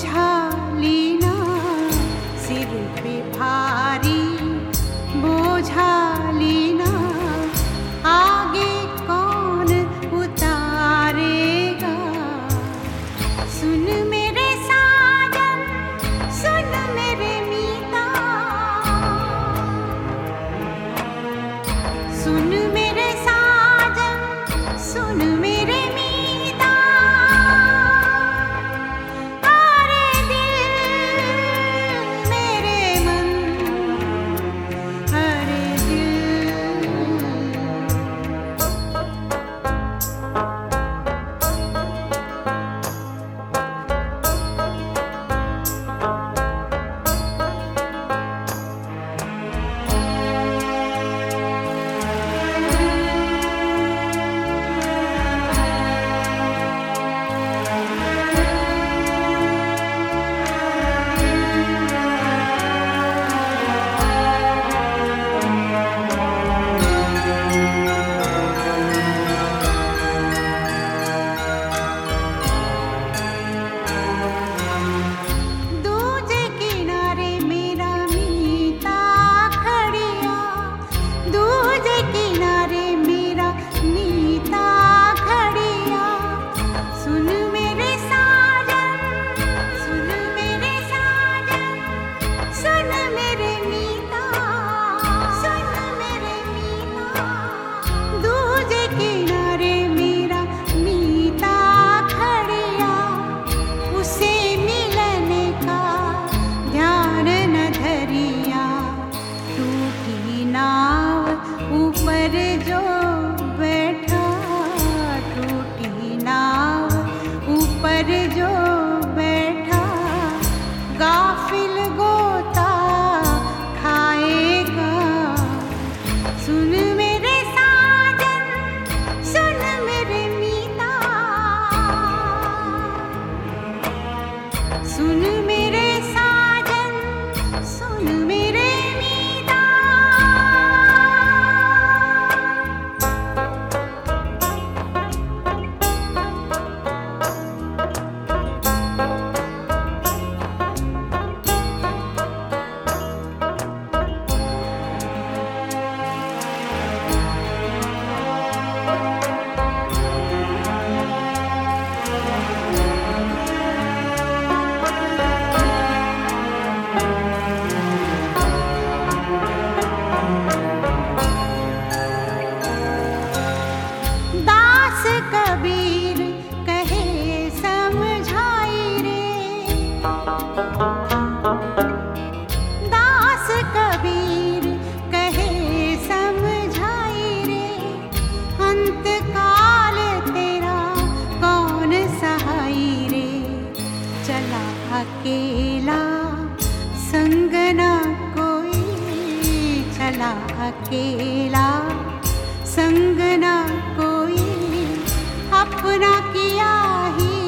बोझा लेना सिर पे भारी, बोझा लेना आगे कौन उतारेगा। सुन मेरे साजन, सुन मेरे मीता, सुन मेरे साजन, सुन मेरे मीता। अरे दिल मेरे मन, अरे दिल। दूजे किनारे मेरा मीता खड़िया, दूजे किनारे मेरा मीता खड़िया। सुन मेरे साजन, सुन मेरे साजन, सुन मेरे मीता, सुन मेरे मीता। दूजे किनारे मेरा मीता खड़िया, उसे मिलने का ध्यान न धरिया। टूटी नाव ऊपर जो बैठा, टूटी नाव ऊपर जो बैठा, गाफिल गोता खाएगा। सुन मेरे साजन, सुन मेरे मीता, सुन मेरे साजन, सुन मेरे मीता। दास कबीर कहे समझाई रे, दास कबीर कहे समझाई रे। अंत काल तेरा कौन सहाई रे। चला अकेला संग न कोई, चला अकेला संग न कोई, अपना किया ही